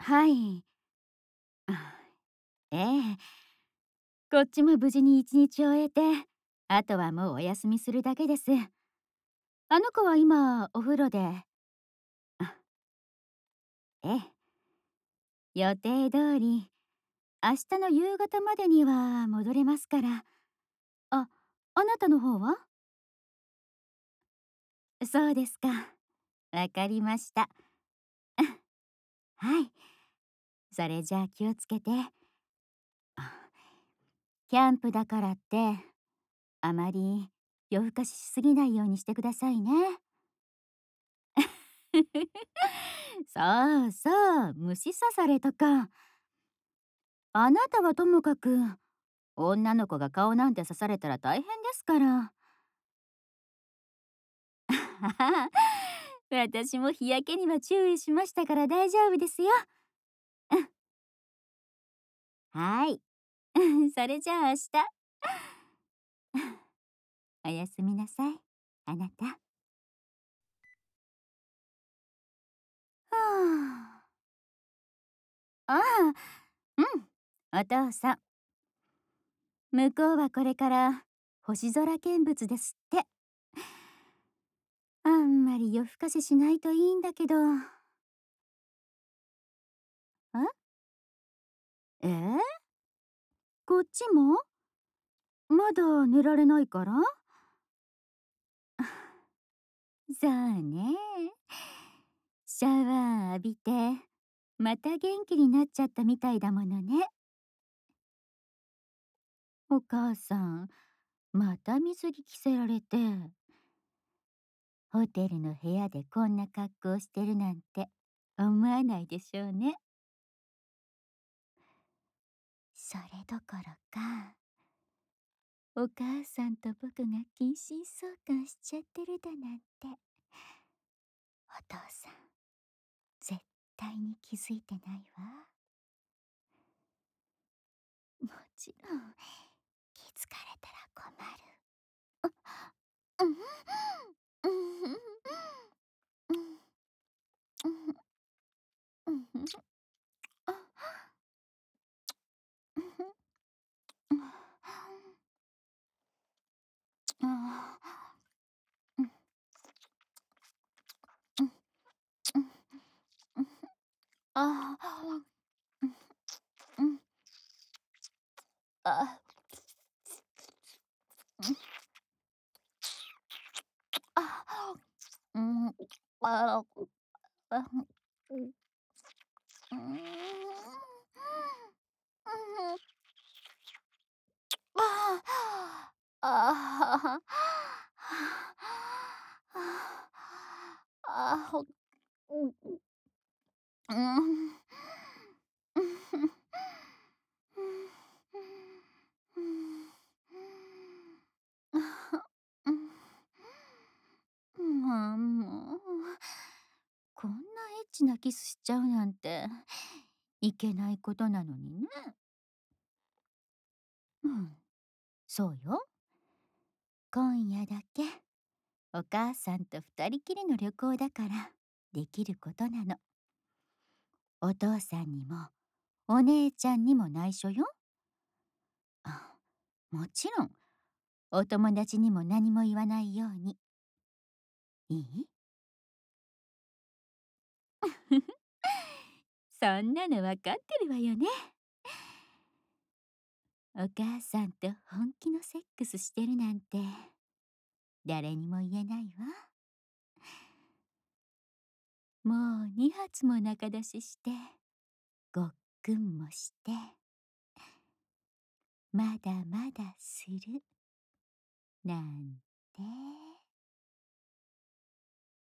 はい。ええ。こっちも無事に一日終えて、あとはもうお休みするだけです。あの子は今お風呂で。あ、ええ。予定通り、明日の夕方までには戻れますから。あ、あなたの方は？そうですか。わかりました。はい。それじゃあ気をつけて。キャンプだからって、あまり夜更かししすぎないようにしてくださいね。そうそう、虫刺されとか。あなたはともかく、女の子が顔なんて刺されたら大変ですから。私も日焼けには注意しましたから大丈夫ですよ。うん、はい。それじゃあ明日。おやすみなさい、あなた。はあ、ああ、うん、お父さん。向こうはこれから星空見物ですって。あんまり夜更かししないといいんだけど。え、こっちもまだ寝られないから。そうね。シャワー浴びて、また元気になっちゃったみたいだものね。お母さん、また水着着せられて、ホテルの部屋でこんな格好してるなんて思わないでしょうね。それどころか、お母さんと僕が近親相関しちゃってるだなんて、お父さん、絶対に気づいてないわ。もちろん、気づかれたら困る。うん、うん、うん、うん、うん、うん、あ、うん、うん、あ、うん、うん、うん、うん、あ、うん、うん、あ、うん、あ、うん、あ、あ、うん、うん、ああ、ああ、うん、うん。もう、こんなエッチなキスしちゃうなんていけないことなのにね。うん、そうよ。今夜だけお母さんと二人きりの旅行だからできることなの。お父さんにもお姉ちゃんにも内緒よ。あ、もちろんお友達にも何も言わないように。いい？そんなのわかってるわよね。お母さんと本気のセックスしてるなんて誰にも言えないわ。もう2発も仲出ししてごっくんもしてまだまだするなんて。